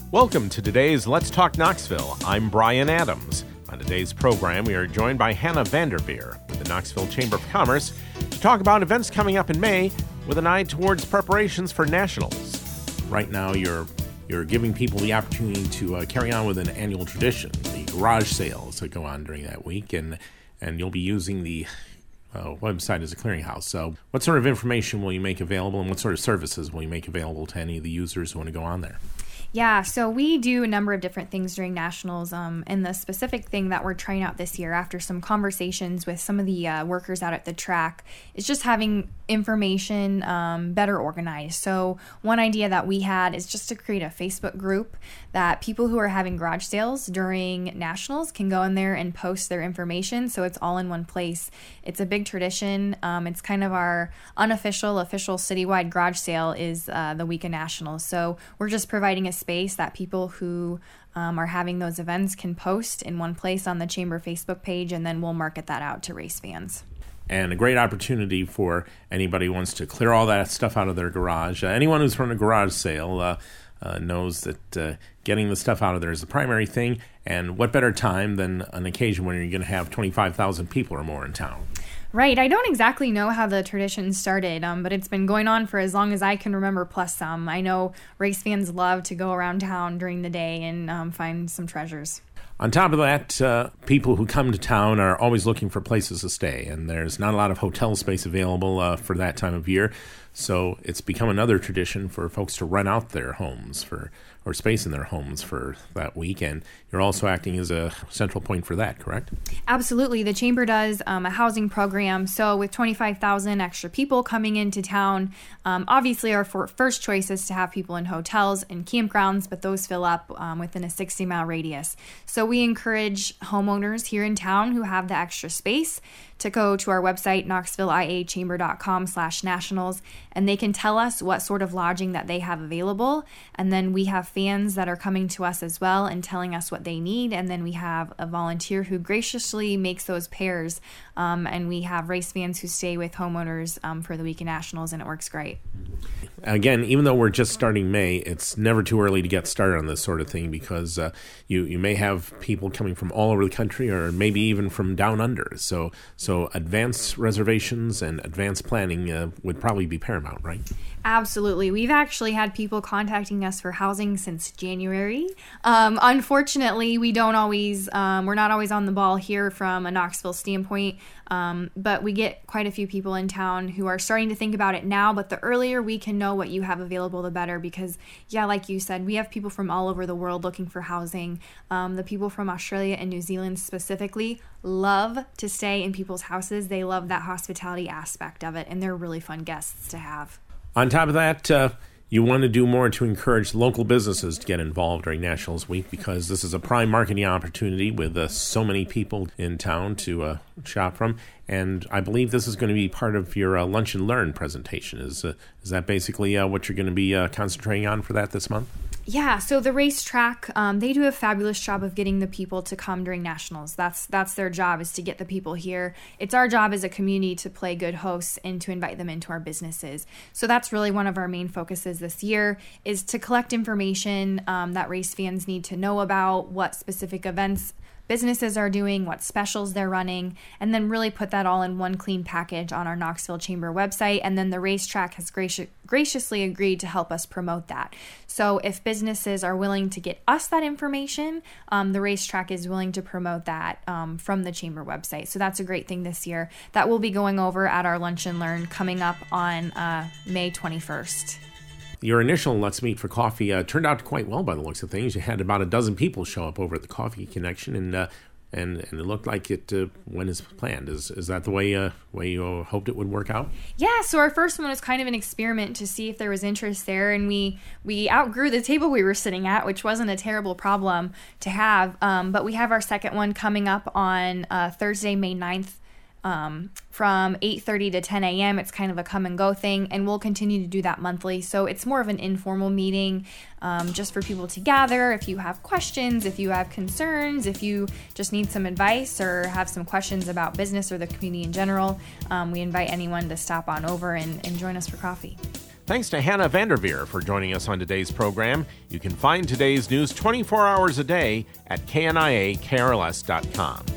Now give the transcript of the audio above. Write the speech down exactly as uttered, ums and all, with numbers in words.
Welcome to today's Let's Talk Knoxville. I'm Brian Adams. On today's program, we are joined by Hannah Vanderveer with the Knoxville Chamber of Commerce to talk about events coming up in May with an eye towards preparations for nationals. Right now, you're you're giving people the opportunity to uh, carry on with an annual tradition, the garage sales that go on during that week, and and you'll be using the uh, website as a clearinghouse. So what sort of information will you make available, and what sort of services will you make available to any of the users who want to go on there? Yeah, so we do a number of different things during nationals, um, and the specific thing that we're trying out this year after some conversations with some of the uh, workers out at the track is just having information um, better organized. So one idea that we had is just to create a Facebook group that people who are having garage sales during nationals can go in there and post their information, so it's all in one place. It's a big tradition. Um, it's kind of our unofficial, official citywide garage sale is uh, the week of nationals. So we're just providing a space that people who um, are having those events can post in one place on the Chamber Facebook page, and then we'll market that out to race fans. And a great opportunity for anybody who wants to clear all that stuff out of their garage. Uh, anyone who's from a garage sale uh, uh, knows that uh, getting the stuff out of there is the primary thing, and what better time than an occasion when you're going to have twenty-five thousand people or more in town. Right. I don't exactly know how the tradition started, um, but it's been going on for as long as I can remember, plus some. I know race fans love to go around town during the day and um, find some treasures. On top of that, uh, people who come to town are always looking for places to stay, and there's not a lot of hotel space available uh, for that time of year. So it's become another tradition for folks to rent out their homes for or space in their homes for that week. And you're also acting as a central point for that, correct? Absolutely. The Chamber does um, a housing program. So with twenty-five thousand extra people coming into town, um, obviously our for- first choice is to have people in hotels and campgrounds, but those fill up um, within a sixty mile radius. So we encourage homeowners here in town who have the extra space to go to our website, knoxville i a chamber dot com slash nationals, and they can tell us what sort of lodging that they have available. And then we have fans that are coming to us as well and telling us what they need. And then we have a volunteer who graciously makes those pairs. Um, and we have race fans who stay with homeowners um, for the week of nationals, and it works great. Again, even though we're just starting May, it's never too early to get started on this sort of thing, because uh, you, you may have people coming from all over the country, or maybe even from down under. So so advanced reservations and advanced planning uh, would probably be paramount, right? Absolutely. We've actually had people contacting us for housing since January. Um, unfortunately, we don't always, um, we're not always on the ball here from a Knoxville standpoint, um, but we get quite a few people in town who are starting to think about it now. But the earlier we can know what you have available, the better, because, yeah, like you said, we have people from all over the world looking for housing. Um, the people from Australia and New Zealand specifically love to stay in people's houses. They love that hospitality aspect of it, and they're really fun guests to have. On top of that, uh, you want to do more to encourage local businesses to get involved during Nationals Week, because this is a prime marketing opportunity with uh, so many people in town to uh, shop from. And I believe this is going to be part of your uh, Lunch and Learn presentation. Is uh, is that basically uh, what you're going to be uh, concentrating on for that this month? Yeah, so the racetrack, um, they do a fabulous job of getting the people to come during nationals. That's that's their job, is to get the people here. It's our job as a community to play good hosts and to invite them into our businesses. So that's really one of our main focuses this year, is to collect information um, that race fans need to know about, what specific events businesses are doing, what specials they're running, and then really put that all in one clean package on our Knoxville Chamber website. And then the racetrack has graci- graciously agreed to help us promote that. So if businesses are willing to get us that information, um, the racetrack is willing to promote that um, from the Chamber website. So that's a great thing this year that we'll be going over at our Lunch and Learn coming up on uh, May twenty-first. Your initial Let's Meet for Coffee uh, turned out quite well by the looks of things. You had about a dozen people show up over at the Coffee Connection, and uh, and and it looked like it uh, went as planned. Is is that the way uh, way you hoped it would work out? Yeah. So our first one was kind of an experiment to see if there was interest there, and we we outgrew the table we were sitting at, which wasn't a terrible problem to have. Um, but we have our second one coming up on uh, Thursday, May ninth. Um, from eight thirty to ten a.m. It's kind of a come and go thing, and we'll continue to do that monthly. So it's more of an informal meeting um, just for people to gather. If you have questions, if you have concerns, if you just need some advice or have some questions about business or the community in general, um, we invite anyone to stop on over and, and join us for coffee. Thanks to Hannah Vanderveer for joining us on today's program. You can find today's news twenty-four hours a day at K N I A K R L S dot com.